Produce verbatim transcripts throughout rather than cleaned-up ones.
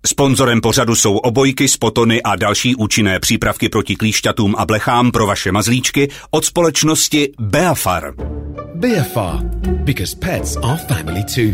Sponzorem pořadu jsou obojky, spotony a další účinné přípravky proti klíšťatům a blechám pro vaše mazlíčky od společnosti Beafar. Beafar, because pets are family too.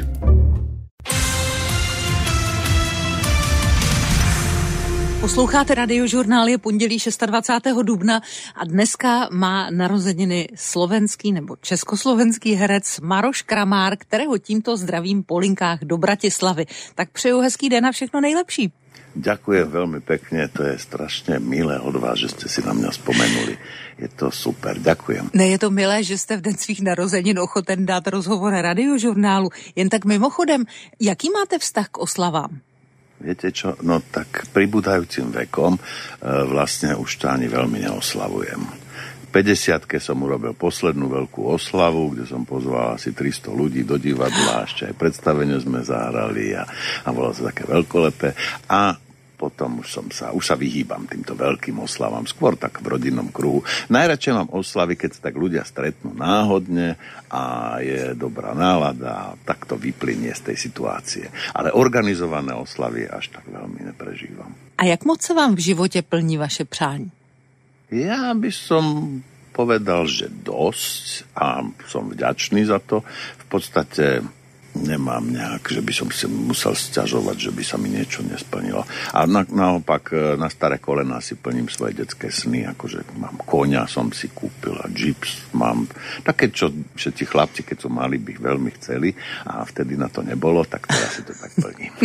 Posloucháte Radiožurnál, je pondělí dvacátého šestého dubna a dneska má narozeniny slovenský nebo československý herec Maroš Kramár, kterého tímto zdravím po linkách do Bratislavy. Tak přeju hezký den a všechno nejlepší. Ďakujem veľmi pekne, to je strašne milé od vás, že ste si na mňa spomenuli. Je to super, ďakujem. Ne, je to milé, že jste v den svých narozenin ochoten dát rozhovor Radiožurnálu. Jen tak mimochodem, jaký máte vztah k oslavám? Viete čo, no tak pribúdajúcim vekom e, vlastne už to ani veľmi neoslavujem. V päťdesiatke som urobil poslednú veľkú oslavu, kde som pozval asi tristo ľudí do divadla, ešte aj predstavenie sme zahrali a, a bolo to také veľkolepé. A potom už som sa, už sa vyhýbam týmto veľkým oslavám, skôr tak v rodinnom kruhu. Najradšej mám oslavy, keď sa tak ľudia stretnú náhodne a je dobrá nálada, tak to vyplynie z tej situácie. Ale organizované oslavy až tak veľmi neprežívam. A jak moc sa vám v živote plní vaše přání? Ja by som povedal, že dosť a som vďačný za to. V podstate nemám nejak, že by som si musel sťažovať, že by sa mi niečo nesplnilo. A na, naopak na staré kolená si plním svoje detské sny, akože mám koňa, som si kúpil a džips, mám také, čo všetci chlapci, keď sú mali, by ich veľmi chceli a vtedy na to nebolo, tak teraz si to tak plním.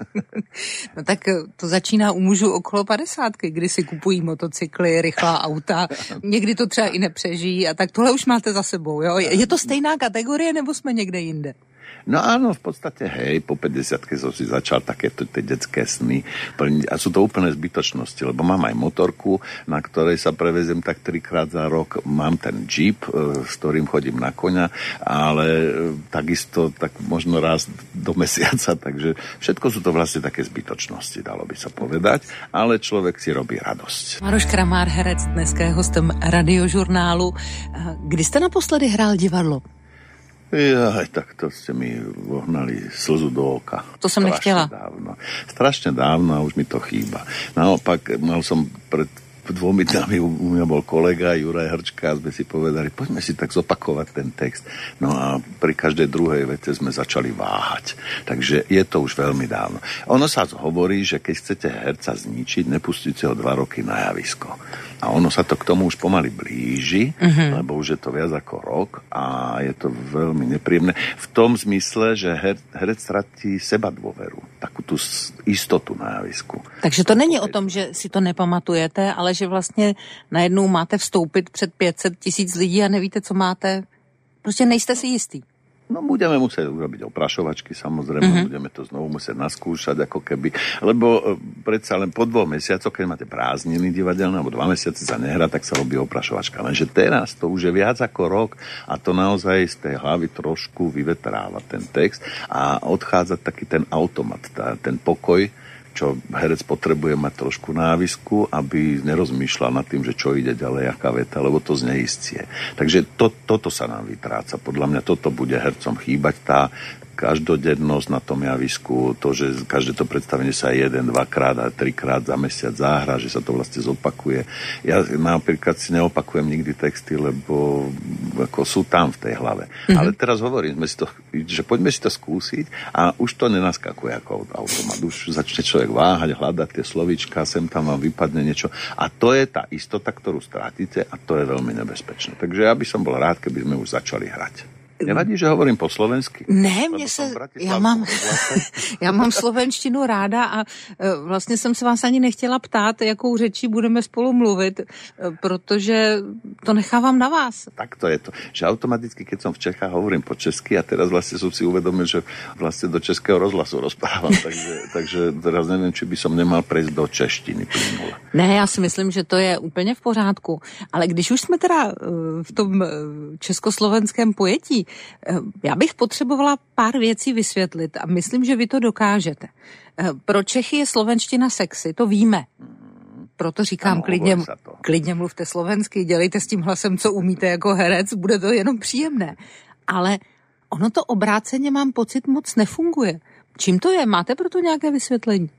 No tak to začíná u mužů okolo padesátky, kdy si kupují motocykly, rychlá auta, někdy to třeba i nepřežijí a tak tohle už máte za sebou, jo? Je to stejná kategorie, nebo jsme někde jinde? No áno, v podstate, hej, po päťdesiatke som si začal takéto tie detské sny plniť a sú to úplné zbytočnosti, lebo mám aj motorku, na ktorej sa prevezem tak trikrát za rok, mám ten Jeep, s ktorým chodím na koňa, ale takisto tak možno raz do mesiaca, takže všetko sú to vlastne také zbytočnosti, dalo by sa povedať, ale človek si robí radosť. Maroš Kramár, herec, dneska je hostem Radiožurnálu. Kdy jste naposledy hrál divadlo? Jaj, tak to ste mi vohnali slzu do oka. To som nechtěla. Dávno. Strašne dávno a už mi to chýba. Naopak, mal som pred dvomi dňami, u mňa bol kolega Juraj Hrčka a sme si povedali, poďme si tak zopakovať ten text. No a pri každej druhej vete sme začali váhať. Takže je to už veľmi dávno. Ono sa hovorí, že keď chcete herca zničiť, nepustíte ho dva roky na javisko. A ono sa to k tomu už pomaly blíži, uh-huh. lebo už je to viac ako rok a je to veľmi nepríjemné. V tom zmysle, že her, herec stratí seba dôveru, takú tú istotu na javisku. Takže to není o tom, že si to nepamatujete, ale že vlastně najednou máte vstoupit před pět set tisíc lidí a nevíte, co máte. Prostě nejste si jistý. No budeme musieť urobiť oprašovačky, samozrejme, mm-hmm. budeme to znovu musieť naskúšať, ako keby, lebo predsa len po dvoch mesiacoch, keď máte prázdniny divadelné, alebo dva mesiace sa nehrá, tak sa robí oprašovačka. Lenže teraz to už je viac ako rok a to naozaj z tej hlavy trošku vyvetráva ten text a odchádza taký ten automat, tá, ten pokoj, čo herec potrebuje mať trošku návisku, aby nerozmýšľal nad tým, že čo ide ďalej, aká veta, lebo to zneistie. Takže to, toto sa nám vytráca. Podľa mňa toto bude hercom chýbať, tá každodennosť na tom javisku, to, že každé to predstavenie sa jeden, dvakrát a trikrát za mesiac záhra, že sa to vlastne zopakuje. Ja napríklad si neopakujem nikdy texty, lebo ako sú tam v tej hlave. Mm-hmm. Ale teraz hovorím, si to, že poďme si to skúsiť a už to nenaskakuje ako automat. Už začne človek váhať, hľadať tie slovíčka, sem tam vám vypadne niečo. A to je tá istota, ktorú strátite a to je veľmi nebezpečné. Takže ja by som bol rád, keby sme už začali hrať. Nevadí, že hovorím po slovensky? Ne, mě se, já mám, já mám slovenštinu ráda a vlastně jsem se vás ani nechtěla ptát, jakou řečí budeme spolu mluvit, protože to nechávám na vás. Tak to je to, že automaticky, keď som v Čechách, hovorím po česky a teraz vlastne som si uvedomil, že vlastne do českého rozhlasu rozprávam, takže, takže teraz neviem, či by som nemal prejsť do češtiny plynule. Ne, já si myslím, že to je úplně v pořádku, ale když už jsme teda v tom československém pojetí, já bych potřebovala pár věcí vysvětlit a myslím, že vy to dokážete. Pro Čechy je slovenština sexy, to víme. Proto říkám, ano, klidně, klidně mluvte slovensky, dělejte s tím hlasem, co umíte jako herec, bude to jenom příjemné. Ale ono to obráceně, mám pocit, moc nefunguje. Čím to je? Máte proto nějaké vysvětlení?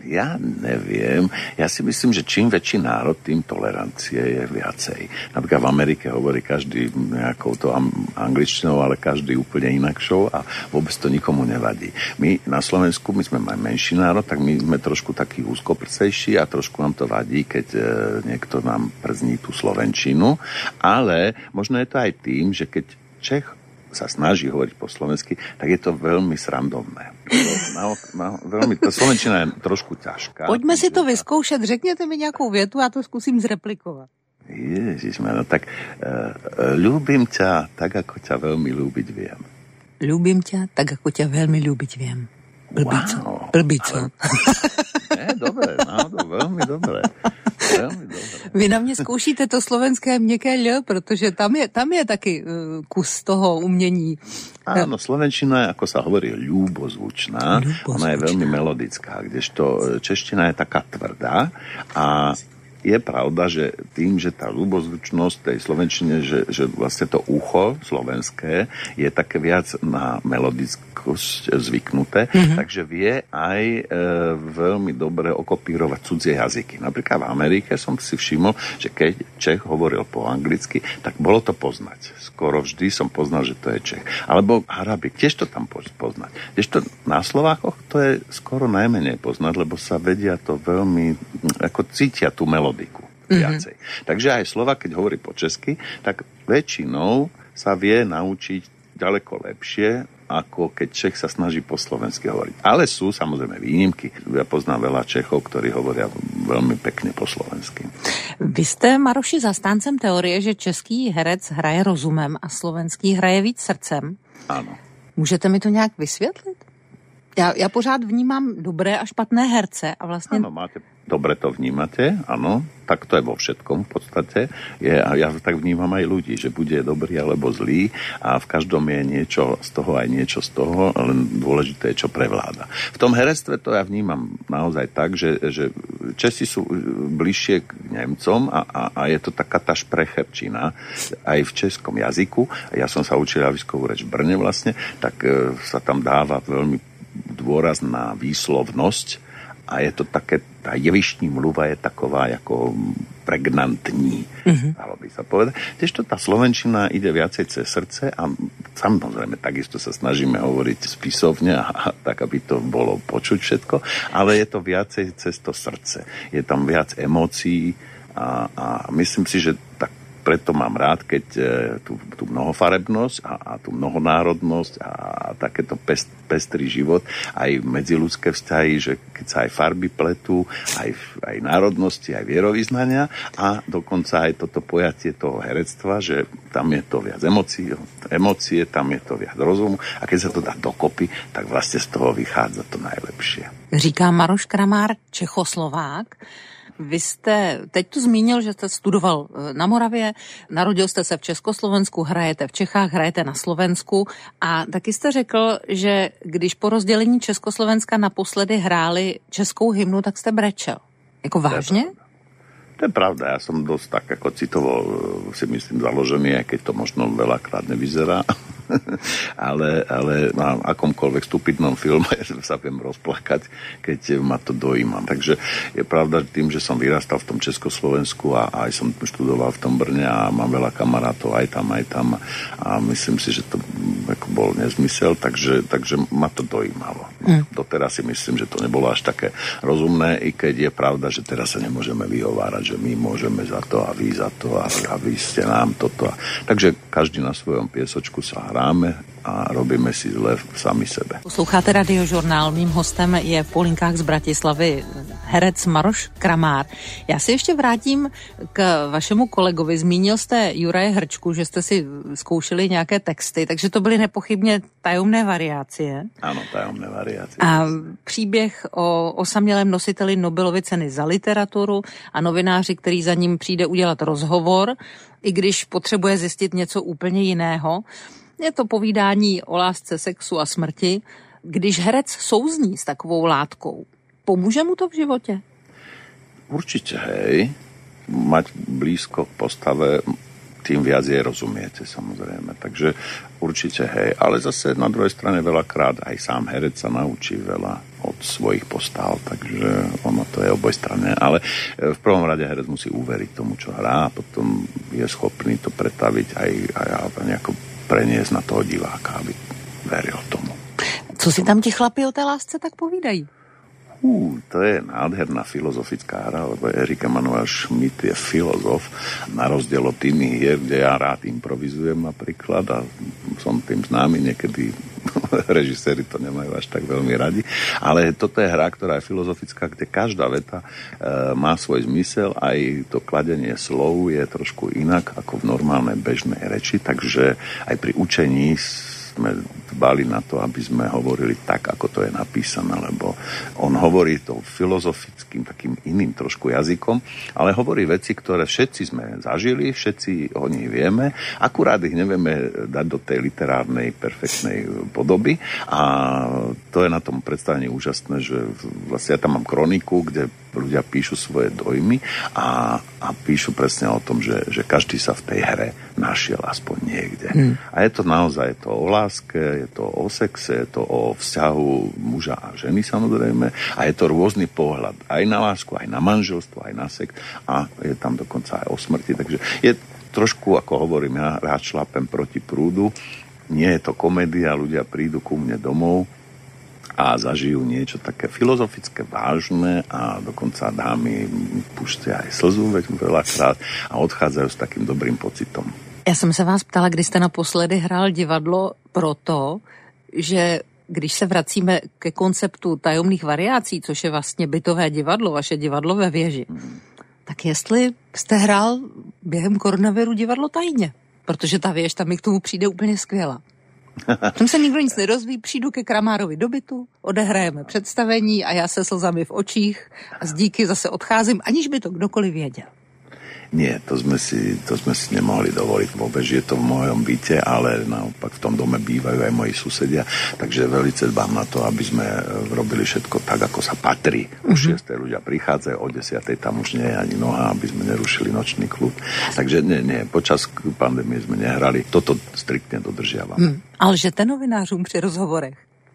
Ja neviem. Ja si myslím, že čím väčší národ, tým tolerancie je viacej. Napríklad v Amerike hovorí každý nejakou to angličtinou, ale každý úplne inakšou a vôbec to nikomu nevadí. My na Slovensku, my sme maj menší národ, tak my sme trošku takí úzkoprsejší a trošku nám to vadí, keď e, niekto nám przní tú slovenčinu. Ale možno je to aj tým, že keď Čech sa snaží hovoriť po slovensky, tak je to veľmi srandovné. Na, na, veľmi, tá slovenčina je trošku ťažká. Poďme si to vyskoušet. Řekněte mi nějakou větu, já to zkusím zreplikovat. Ježišmano, tak uh, ľúbim ťa tak, ako ťa veľmi ľúbiť viem. Ľúbim ťa tak, ako ťa veľmi ľúbiť viem. Blbico. Wow, Blbico. Ale... Ne, dobre, no, to veľmi dobre. Veľmi dobre. Vy na mě zkoušíte to slovenské měkké L, protože tam je, tam je taky uh, kus toho umění. Áno, slovenčina je, ako sa hovorí, ľúbozvučná. ľúbozvučná. Ona je veľmi melodická, kdežto čeština je taká tvrdá a je pravda, že tým, že tá ľubozvučnosť tej slovenčine, že, že vlastne to ucho slovenské je také viac na melodickosť zvyknuté, mm-hmm. takže vie aj e, veľmi dobre okopírovať cudzie jazyky. Napríklad v Amerike som si všimol, že keď Čech hovoril po anglicky, tak bolo to poznať. Skoro vždy som poznal, že to je Čech. Alebo Arabik, tiež to tam poznať. Tiež to na Slovákoch to je skoro najmenej poznať, lebo sa vedia to veľmi, ako cítia tú melódiu. Viacej. Mm-hmm. Takže aj Slovák, keď hovorí po česky, tak väčšinou sa vie naučiť ďaleko lepšie, ako keď Čech sa snaží po slovensky hovoriť. Ale sú samozrejme výnimky. Ja poznám veľa Čechov, ktorí hovoria veľmi pekne po slovensky. Vy jste, Maroši, zastáncem teorie, že český herec hraje rozumem a slovenský hraje víc srdcem. Áno. Můžete mi to nějak vysvětlit? Já, já pořád vnímám dobré a špatné herce a vlastně... Áno, máte, dobre to vnímate, áno, tak to je vo všetkom v podstate. Je, a ja tak vnímam aj ľudí, že bude dobrý alebo zlý a v každom je niečo z toho aj niečo z toho, len dôležité je, čo prevláda. V tom herectve to ja vnímam naozaj tak, že, že Česi sú bližšie k Nemcom a, a, a je to taká tá šprecherčina aj v českom jazyku. Ja som sa učil jazykovú reč v Brne vlastne, tak e, sa tam dáva veľmi dôraz na výslovnosť a je to také, tá jevištní mluva je taková ako pregnantní, mm-hmm. dalo by sa povedať. Tiež to tá slovenčina ide viacej cez srdce a samozrejme takisto sa snažíme hovoriť spisovne a, a tak, aby to bolo počuť všetko, ale je to viacej cez to srdce. Je tam viac emócií a, a myslím si, že tak preto mám rád, keď e, tú, tú mnohofarebnosť a, a tú mnohonárodnosť a, a takéto pest, pestrý život, aj medziľudské vzťahy, že keď sa aj farby pletú, aj, aj národnosti, aj vierovyznania a dokonca aj toto pojatie toho herectva, že tam je to viac emócií, emócie, tam je to viac rozumu a keď sa to dá dokopy, tak vlastne z toho vychádza to najlepšie. Říká Maroš Kramár, Čechoslovák. Vy jste teď tu zmínil, že jste studoval na Moravě, narodil jste se v Československu, hrajete v Čechách, hrajete na Slovensku a taky jste řekl, že když po rozdělení Československa naposledy hráli českou hymnu, tak jste brečel. Jako vážně? To je pravda, ja som dosť tak ako citovo si myslím založený, aj keď to možno veľakrát nevyzerá. ale, ale na akomkoľvek stupidnom filme sa viem rozplakať, keď ma to dojímam. Takže je pravda tým, že som vyrastal v tom Československu a aj som študoval v tom Brne a mám veľa kamarátov aj tam, aj tam a myslím si, že to ako bol nezmysel, takže, takže ma to dojímalo. No, mm. Doteraz si myslím, že to nebolo až také rozumné, i keď je pravda, že teraz sa nemôžeme vyhovárať, že my môžeme za to a vy za to a, a vy ste nám toto. Takže každý na svojom piesočku sa hráme a robíme si zle sami sebe. Posloucháte Radiožurnál. Mým hostem je v Polinkách z Bratislavy herec Maroš Kramár. Já se ještě vrátím k vašemu kolegovi. Zmínil jste Juraje Hrčku, že jste si zkoušeli nějaké texty, takže to byly nepochybně tajomné variácie. Ano, tajomné variácie. A příběh o osamělém nositeli Nobelovy ceny za literaturu a novináři, který za ním přijde udělat rozhovor, i když potřebuje zjistit něco úplně jiného. Je to povídání o lásce, sexu a smrti. Když herec souzní s takovou látkou, pomůže mu to v životě? Určite, hej. Mať blízko k postave, tým viac jej rozumiete, samozrejme. Takže určite, hej. Ale zase na druhej strane veľakrát aj sám herec sa naučí veľa od svojich postav, takže ono to je obojstranné, ale v prvom rade herec musí uveriť tomu, čo hrá, a potom je schopný to pretaviť aj, aj, aj nejako preniesť na toho diváka, aby veril tomu. Co si tam ti chlapi o té lásce tak povídají? Uh, to je nádherná filozofická hra, lebo Erika Emanuel Schmidt je filozof, na rozdiel od iných hier, kde ja rád improvizujem napríklad a som tým známy, niekedy režiséri to nemajú až tak veľmi radi, ale toto je hra, ktorá je filozofická, kde každá veta e, má svoj zmysel, aj to kladenie slov je trošku inak ako v normálnej bežnej reči, takže aj pri učení sme dbali na to, aby sme hovorili tak, ako to je napísané, lebo on hovorí to filozofickým, takým iným trošku jazykom, ale hovorí veci, ktoré všetci sme zažili, všetci o nich vieme, akurát ich nevieme dať do tej literárnej, perfektnej podoby a to je na tom predstavení úžasné, že vlastne ja tam mám kroniku, kde ľudia píšu svoje dojmy a, a píšu presne o tom, že, že každý sa v tej hre našiel aspoň niekde. Hmm. A je to naozaj, je to o láske, je to o sexe, je to o vzťahu muža a ženy samozrejme a je to rôzny pohľad aj na lásku, aj na manželstvo, aj na sex a je tam dokonca aj o smrti. Takže je trošku, ako hovorím, ja rád šlapem proti prúdu. Nie je to komédia, ľudia prídu ku mne domov a zažijú niečo také filozofické, vážne a dokonca dámy púšťa aj slzu veľakrát a odchádzajú s takým dobrým pocitom. Já jsem se vás ptala, kdy jste naposledy hrál divadlo proto, že když se vracíme ke konceptu tajomných variací, což je vlastně bytové divadlo, vaše divadlo ve věži, hmm. tak jestli jste hrál během koronaviru divadlo tajně, protože ta věž tam mi k tomu přijde úplně skvělá. Tam se nikdo nic nedozví, přijdu ke Kramárovi do bytu, odehrajeme představení a já se slzami v očích a z díky zase odcházím, aniž by to kdokoliv věděl. Nie, to sme si, to sme si nemohli dovoliť vôbec, že je to v mojom byte, ale naopak v tom dome bývajú aj moji susedia, takže veľmi dbám na to, aby sme robili všetko tak, ako sa patrí. O šiestej ľudia prichádzajú, o desiatej tam už nie je ani noha, aby sme nerušili nočný klub. Takže nie, nie, počas pandémie sme nehrali. Toto striktne dodržiavam. Hmm. Ale žete novinářům při rozhovorech?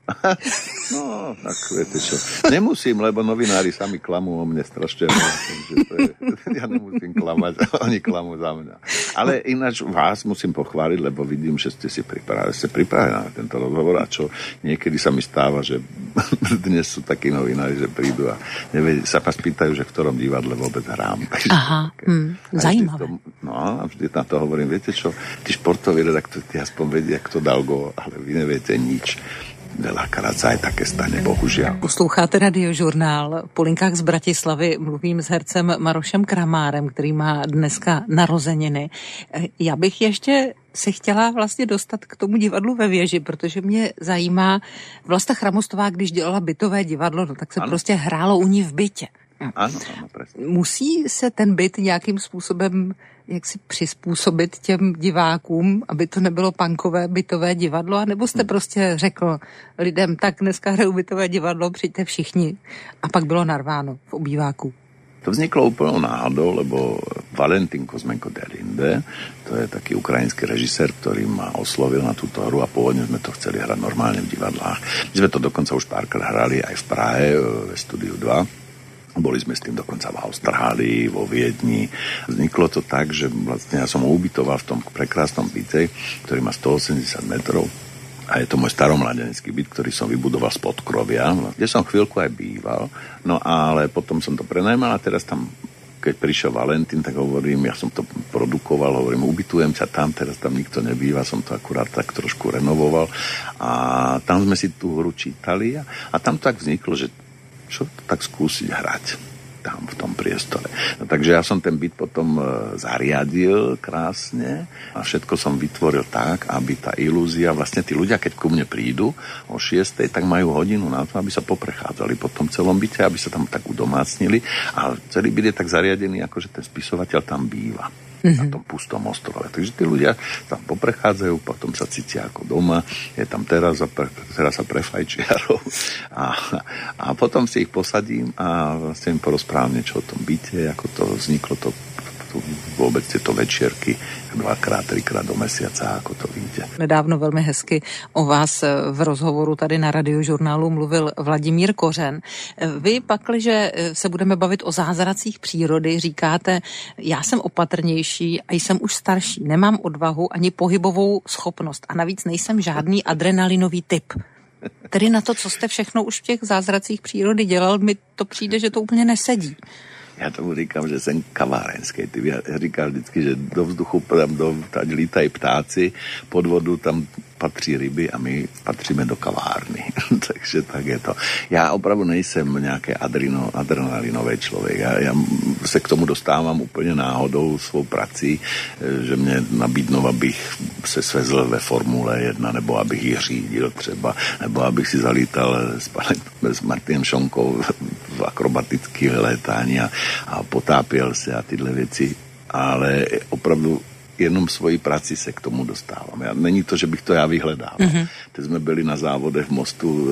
No, tak viete čo. Nemusím, lebo novinári sami klamú o mne strašne. Takže to je, ja nemusím klamať, oni klamú za mňa. Ale ináč vás musím pochváliť, lebo vidím, že ste si pripravili, ste pripravili na tento rozhovor a čo niekedy sa mi stáva, že dnes sú takí novinári, že prídu a nevedí, sa vás pýtajú, že v ktorom divadle vôbec hrám. Aha, hm, zajímavé. To, no a vždy na to hovorím, viete čo, tí športoví redaktori aspoň vedia, kto dal gól, ale vy neviete nič. Veľakrát sa aj také stane, bohužiaľ. Posloucháte radiožurnál. Po linkách z Bratislavy mluvím s hercem Marošem Kramárem, který má dneska narozeniny. Já bych ještě se chtěla vlastně dostat k tomu divadlu ve věži, protože mě zajímá Vlasta Chramostová, když dělala bytové divadlo, no tak se ano. prostě hrálo u ní v bytě. Ano, ano, presne. Musí se ten byt nějakým způsobem jak si přizpůsobit těm divákům, aby to nebylo punkové bytové divadlo, anebo jste hmm. prostě řekl lidem, tak dneska hraju bytové divadlo, přijďte všichni. A pak bylo narváno v obýváku. To vzniklo úplnou náhodou, lebo Valentín Kozmenko Delinde, to je taký ukrajinský režisér, ktorý ma oslovil na túto hru a pôvodne sme to chceli hrať normálne v divadlách. My sme to dokonca už párkrát hrali aj v Prahe, ve Studiu dva. Boli sme s tým dokonca v Austrálii, vo Viedni. Vzniklo to tak, že vlastne ja som ubytoval v tom prekrásnom byte, ktorý má stoosemdesiat metrov. A je to môj staromladenecký byt, ktorý som vybudoval z podkrovia, kde som chvíľku aj býval. No ale potom som to prenajmal a teraz tam, keď prišiel Valentín, tak hovorím, ja som to produkoval, hovorím, ubytujem ťa tam, teraz tam nikto nebýva, som to akurát tak trošku renovoval. A tam sme si tú hru čítali a, a tam tak vzniklo, že čo tak skúsiť hrať tam v tom priestore. No, takže ja som ten byt potom e, zariadil krásne a všetko som vytvoril tak, aby tá ilúzia, vlastne tí ľudia, keď ku mne prídu o šiestej, tak majú hodinu na to, aby sa poprechádzali po tom celom byte, aby sa tam tak udomácnili a celý byt je tak zariadený, ako že ten spisovateľ tam býva. Mm-hmm. Na tom pustom ostrove. Takže tí ľudia tam poprechádzajú, potom sa cítia ako doma, je tam terasa, terasa pre fajčiarov a, a potom si ich posadím a vlastne im porozprávam niečo o tom byte, ako to vzniklo to to vůbec tyto večerky dvakrát, třikrát do měsíce, jako to víte. Nedávno velmi hezky o vás v rozhovoru tady na Radiožurnálu mluvil Vladimír Kořen. Vy pakliže se budeme bavit o zázracích přírody, říkáte, já jsem opatrnější a jsem už starší, nemám odvahu ani pohybovou schopnost a navíc nejsem žádný adrenalinový typ. Tedy na to, co jste všechno už v těch zázracích přírody dělal, mi to přijde, že to úplně nesedí. Já tomu říkám, že jsem kavárenský typ. Já říkám vždycky, že do vzduchu tam do, tady lítají ptáci, pod vodu tam patří ryby a my patříme do kavárny. Takže tak je to. Já opravdu nejsem nějaký adreno, adrenalinové člověk. Já, já se k tomu dostávám úplně náhodou svou prací, že mě nabídnou, abych se svezl ve Formule jedna, nebo abych ji řídil třeba, nebo abych si zalítal s, panem, s Martinem Šonkou v akrobatické létání a, a potápěl se a tyhle věci. Ale opravdu jenom svoji práci se k tomu dostávám. Já, není to, že bych to já vyhledal. Mm-hmm. Teď jsme byli na závodech v mostu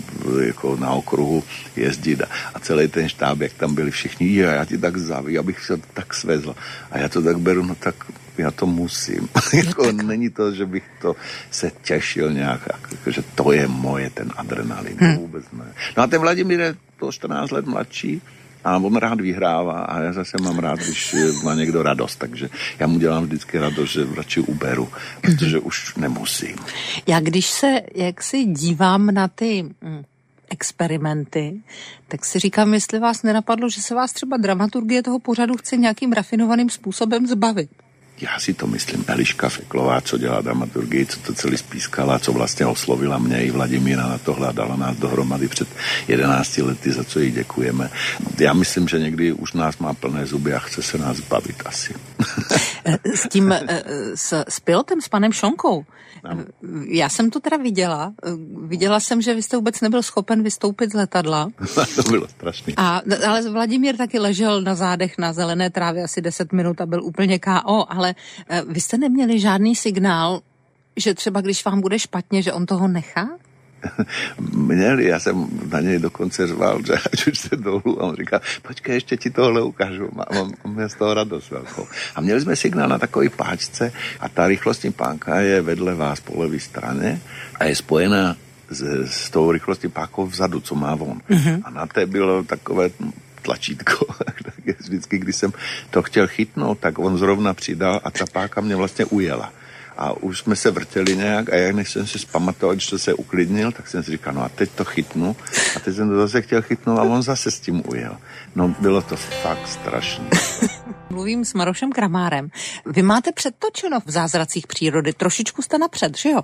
jako na okruhu jezdit a, a celý ten štáb, jak tam byli všichni, já ti tak záví, abych se tak svezl. A já to tak beru, no tak já to musím. Jako není to, že bych to se těšil nějak, že to je moje, ten adrenalin. Hmm. Vůbec ne. No a ten Vladimír je to čtrnáct let mladší, a on rád vyhrává a já zase mám rád, když má někdo radost, takže já mu dělám vždycky radost, že radši uberu, protože už nemusím. Já když se jak si dívám na ty mm, experimenty, tak si říkám, jestli vás nenapadlo, že se vás třeba dramaturgie toho pořadu chce nějakým rafinovaným způsobem zbavit. Já si to myslím, Eliška Feklová, co dělá dramaturgii, co to celý spískala, co vlastně oslovila mě i Vladimíra na tohle a dala nás dohromady před jedenácti lety, za co jí děkujeme. Já myslím, že někdy už nás má plné zuby a chce se nás bavit asi. S tím, s, s pilotem, s panem Šonkou, ano. Já jsem to teda viděla. Viděla jsem, že vy jste vůbec nebyl schopen vystoupit z letadla. To bylo strašný. A, ale Vladimír taky ležel na zádech na zelené trávě asi deset minut a byl úplně ká ó, ale vy jste neměli žádný signál, že třeba když vám bude špatně, že on toho nechá? Měli, já jsem na něj dokonce řval, že ať už se dolů a on říkal, počkej, ještě ti tohle ukážu, mám, mám z toho radost velkou. A měli jsme signál na takové páčce a ta rychlostní pánka je vedle vás po levé straně a je spojená s, s tou rychlostní pánkou vzadu, co má on. Mm-hmm. A na té bylo takové tlačítko. Tak vždycky, když jsem to chtěl chytnout, tak on zrovna přidal a ta páka mě vlastně ujela. A už jsme se vrtěli nějak a jak než jsem si zpamatoval, když to se uklidnil, tak jsem si říkal, no a teď to chytnu. A teď jsem to zase chtěl chytnout a on zase s tím ujel. No bylo to fakt strašné. Mluvím s Marošem Kramárem. Vy máte předtočeno v zázracích přírody. Trošičku jste napřed, že jo?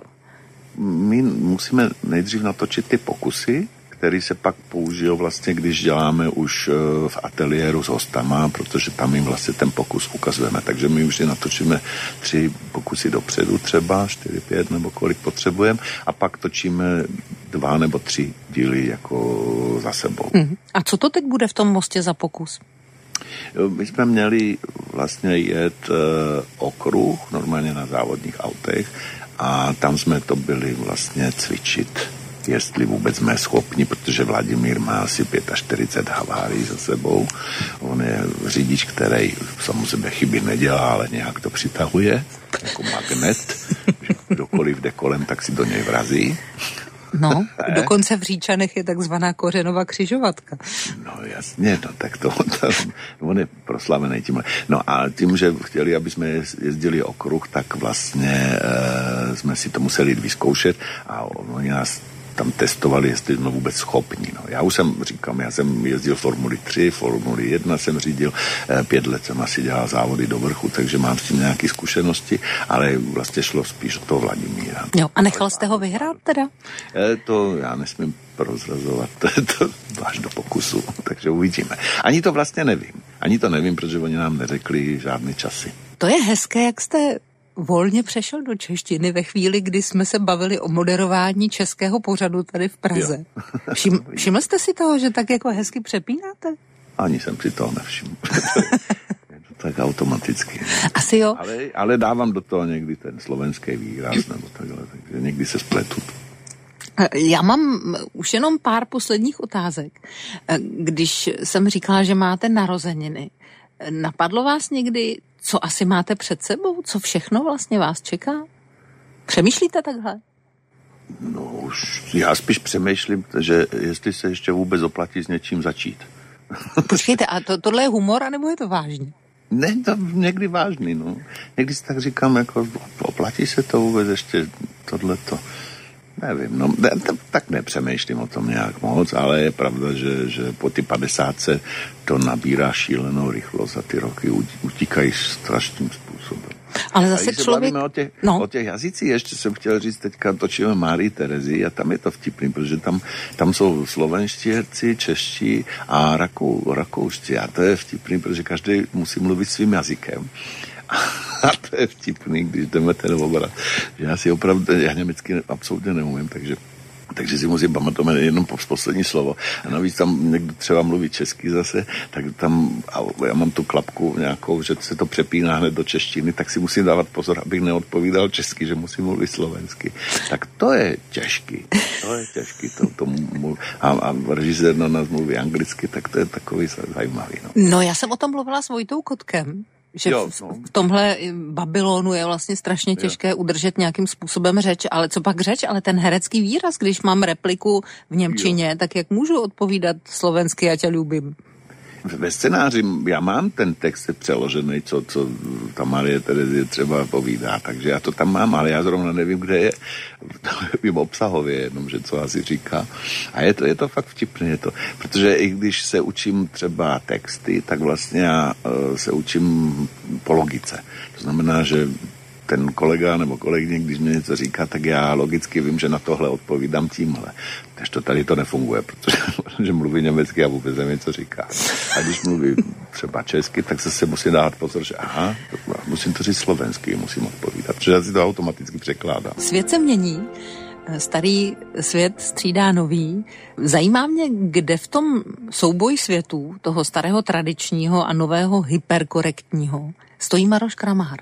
My musíme nejdřív natočit ty pokusy, který se pak použil vlastně, když děláme už v ateliéru s hostama, protože tam jim vlastně ten pokus ukazujeme. Takže my už si natočíme tři pokusy dopředu třeba, čtyři, pět nebo kolik potřebujeme a pak točíme dva nebo tři díly jako za sebou. Hmm. A co to teď bude v tom mostě za pokus? My jsme měli vlastně jet uh, okruh, normálně na závodních autech a tam jsme to byli vlastně cvičit, jestli vůbec jsme schopni, protože Vladimír má asi čtyřicet pět havárií za sebou. On je řidič, který samozřejmě chyby nedělá, ale nějak to přitahuje, jako magnet. Kdokoliv jde kolem, tak si do něj vrazí. No, dokonce v Říčanech je takzvaná Kořenova křižovatka. No jasně, no tak to, to on je proslavený tímhle. No a tím, že chtěli, aby jsme jezdili okruh, tak vlastně e, jsme si to museli vyzkoušet a oni nás tam testovali, jestli jsme vůbec schopni. No. Já už jsem, říkám, já jsem jezdil Formuli tři, Formuli jedna jsem řídil, pět let jsem asi dělal závody do vrchu, takže mám s tím nějaké zkušenosti, ale vlastně šlo spíš o toho Vladimíra. Jo, a nechal jste ho vyhrát teda? E, to já nesmím prozrazovat, to je to až do pokusu, takže uvidíme. Ani to vlastně nevím. Ani to nevím, protože oni nám neřekli žádné časy. To je hezké, jak jste volně přešel do češtiny ve chvíli, kdy jsme se bavili o moderování českého pořadu tady v Praze. Všim, všiml jste si toho, že tak jako hezky přepínáte? Ani jsem si toho nevšiml. Je to tak automaticky. Asi jo. Ale, ale dávám do toho někdy ten slovenský výraz, nebo takhle, takže někdy se spletu. Já mám už jenom pár posledních otázek. Když jsem říkala, že máte narozeniny, napadlo vás někdy, co asi máte před sebou? Co všechno vlastně vás čeká? Přemýšlíte takhle? No už já spíš přemýšlím, že jestli se ještě vůbec oplatí s něčím začít. Počkejte, a to, tohle je humor, anebo je to vážný? Ne, to někdy vážný, no. Někdy si tak říkám, jako oplatí se to vůbec ještě tohleto. Nevím, no, tak nepřemýšlím o tom nějak moc, ale je pravda, že, že po ty padesátce to nabírá šílenou rychlost a ty roky utíkají strašným způsobem. Ale zase a když člověk... se o těch, no. o těch jazycích, ještě jsem chtěl říct, teďka točíme Márii Terezy a tam je to vtipný, protože tam, tam jsou slovenští herci, čeští a rakou, rakouští a to je vtipný, protože každý musí mluvit svým jazykem. A to je vtipný, když jdeme ten obraz. Že já si opravdu, já německy absolutně neumím, takže takže si musím pamatovat jenom poslední slovo. A navíc tam někdo třeba mluví česky zase, tak tam, a já mám tu klapku nějakou, že se to přepíná hned do češtiny, tak si musím dávat pozor, abych neodpovídal česky, že musím mluvit slovensky. Tak to je těžký. To je těžký. To, to mluv... a, a režisér na nás mluví anglicky, tak to je takový zajímavý. No, no já jsem o tom mluvila s Vojtou Kotkem. Že jo, no. v tomhle Babylonu je vlastně strašně těžké jo. udržet nějakým způsobem řeč, ale co pak řeč, ale ten herecký výraz, když mám repliku v němčině, jo. tak jak můžu odpovídat slovensky, já tě ljubím? Ve scénáři já mám ten text přeložený, co, co ta Marie Terezie třeba povídá, takže já to tam mám, ale já zrovna nevím, kde je. Vím obsahově jenom, že co asi říká. A je to, je to fakt vtipné, je to. Protože i když se učím třeba texty, tak vlastně já uh, se učím po logice. To znamená, že ten kolega nebo kolegyně, když mě něco říká, tak já logicky vím, že na tohle odpovídám tímhle. Takže to tady to nefunguje, protože, protože mluví německy a vůbec nevím, co říká. A když mluví třeba česky, tak se musím dát pozor, že aha, musím to říct slovensky, musím odpovídat, protože já si to automaticky překládám. Svět se mění, starý svět střídá nový. Zajímá mě, kde v tom souboji světů, toho starého tradičního a nového hyperkorektního, stojí Maroš Kramár.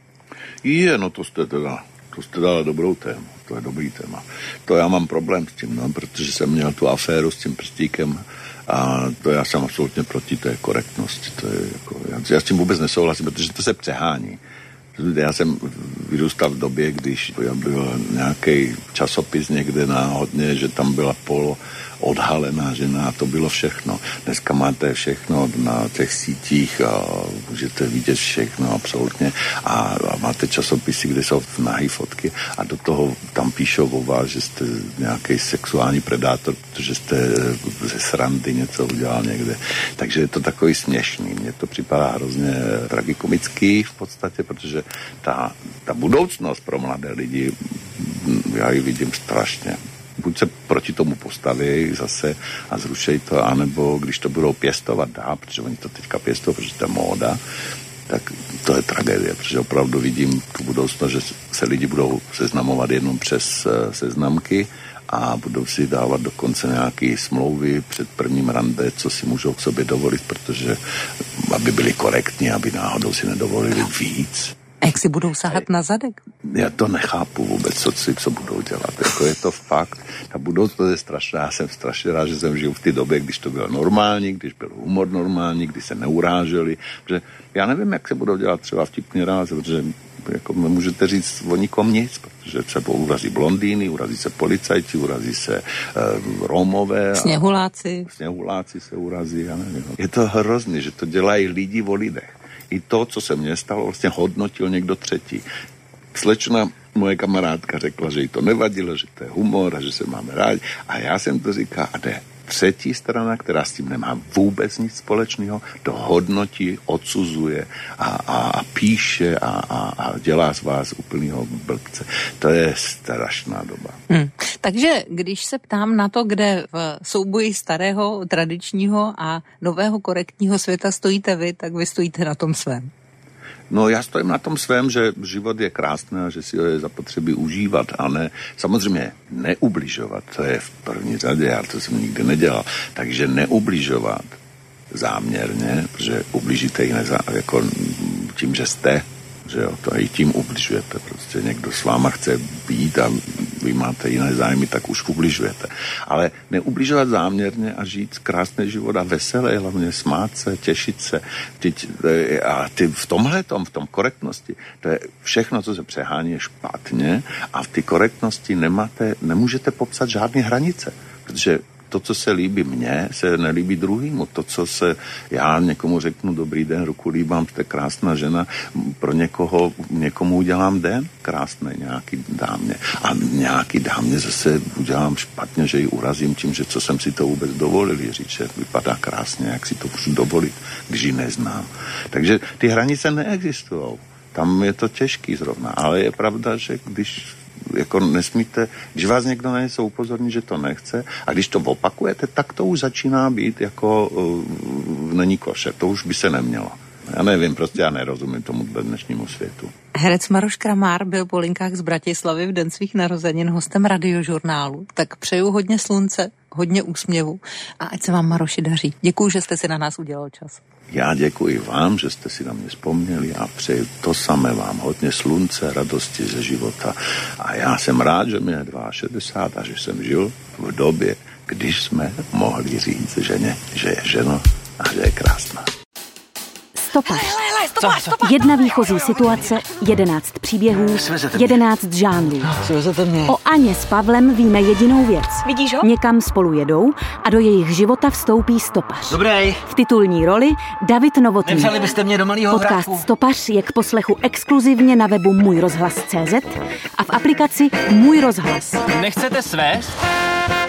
Je, no to jste teda, to jste dala dobrou tému, to je dobrý téma. To já mám problém s tím, no, protože jsem měl tu aféru s tím prstíkem a to já jsem absolutně proti té korektnosti. To je jako, já, já s tím vůbec nesouhlasím, protože to se přehání. Já jsem vyrůstal v době, když byl nějaký časopis někde náhodně, že tam byla polo odhalená žena a to bylo všechno. Dneska máte všechno na těch sítích a můžete vidět všechno absolutně a, a máte časopisy, kde jsou nahý fotky a do toho tam píšou o vás, že jste nějaký sexuální predátor, protože jste ze srandy něco udělal někde. Takže je to takový směšný. Mně to připadá hrozně tragikomický v podstatě, protože ta, ta budoucnost pro mladé lidi, já ji vidím strašně. Buď se proti tomu postaví zase a zrušej to, anebo když to budou pěstovat dál, protože oni to teďka pěstují, protože to je móda, tak to je tragédie, protože opravdu vidím tu budoucnost, že se lidi budou seznamovat jenom přes seznamky a budou si dávat dokonce nějaké smlouvy před prvním rande, co si můžou k sobě dovolit, protože aby byli korektní, aby náhodou si nedovolili víc. A jak si budou sahat na zadek? Já to nechápu vůbec, co si co budou dělat. Jako je to fakt. Ta budoucnost je strašná. Já jsem strašně rád, že jsem žil v té době, když to bylo normální, když byl humor normální, když se neuráželi. Protože já nevím, jak se budou dělat třeba vtipný ráz, protože jako nemůžete říct o nikom nic, protože se urazí blondýny, urazí se policajti, urazí se uh, Rómové. Sněhuláci. Sněhuláci se urazí, já nevím. Je to hrozný, že to dělají lidi o lidech. I to, co se mně stalo, vlastně hodnotil někdo třetí. Slečna, moje kamarádka, řekla, že jí to nevadilo, že to je humor a že se máme rádi. A já jsem to říkal, a jde třetí strana, která s tím nemá vůbec nic společného, to hodnotí, odsuzuje a, a, a píše a, a, a dělá z vás úplnýho blbce. To je strašná doba. Hmm. Takže když se ptám na to, kde v souboji starého, tradičního a nového korektního světa stojíte vy, tak vy stojíte na tom svém. No já stojím na tom svém, že život je krásný a že si ho je zapotřebí užívat a ne, samozřejmě neubližovat, to je v první řadě, já to jsem nikdy nedělal, takže neubližovat záměrně, protože ubližíte i neza, jako tím, že jste, že jo, to i tím ubližujete, prostě někdo s váma chce být a vy máte jiné zájmy, tak už ubližujete. Ale neubližovat záměrně a žít krásný život a veselé, hlavně smát se, těšit se. A ty v tomhletom, v tom korektnosti, to je všechno, co se přehání, je špatně a v té korektnosti nemáte, nemůžete popsat žádné hranice, protože to, co se líbí mně, se nelíbí druhýmu. To, co se já někomu řeknu dobrý den, ruku líbám, jste krásná žena, pro někoho, někomu udělám den krásný nějaký dámě. A nějaký dámě zase udělám špatně, že ji urazím tím, že co jsem si to vůbec dovolil říct, že vypadá krásně, jak si to můžu dovolit, když ji neznám. Takže ty hranice neexistují. Tam je to těžký zrovna, ale je pravda, že když jako nesmíte, když vás někdo na něco upozorní, že to nechce, a když to opakujete, tak to už začíná být jako uh, není košer, to už by se nemělo. Já nevím, prostě já nerozumím tomu dnešnímu světu. Herec Maroš Kramár byl po linkách z Bratislavy v den svých narozenin hostem Radiožurnálu. Tak přeju hodně slunce, hodně úsměvu a ať se vám, Maroši, daří. Děkuju, že jste si na nás udělal čas. Já děkuji vám, že jste si na mě vzpomněli a přeji to samé vám. Hodně slunce, radosti ze života. A já jsem rád, že mi je šedesát dva a že jsem žil v době, když jsme mohli říct ženě, že je ženo a že je krásná. Stopař. Jedna výchozí situace, jedenáct příběhů, jedenáct žánrů. O Aně s Pavlem víme jedinou věc. Vidíš ho? Někam spolu jedou a do jejich života vstoupí stopař. Dobrý. V titulní roli David Novotný. Nepřali byste mě do malýho Podcast hrádku. Stopař je k poslechu exkluzivně na webu můj rozhlas tečka cé zet a v aplikaci Můj rozhlas. Nechcete svést?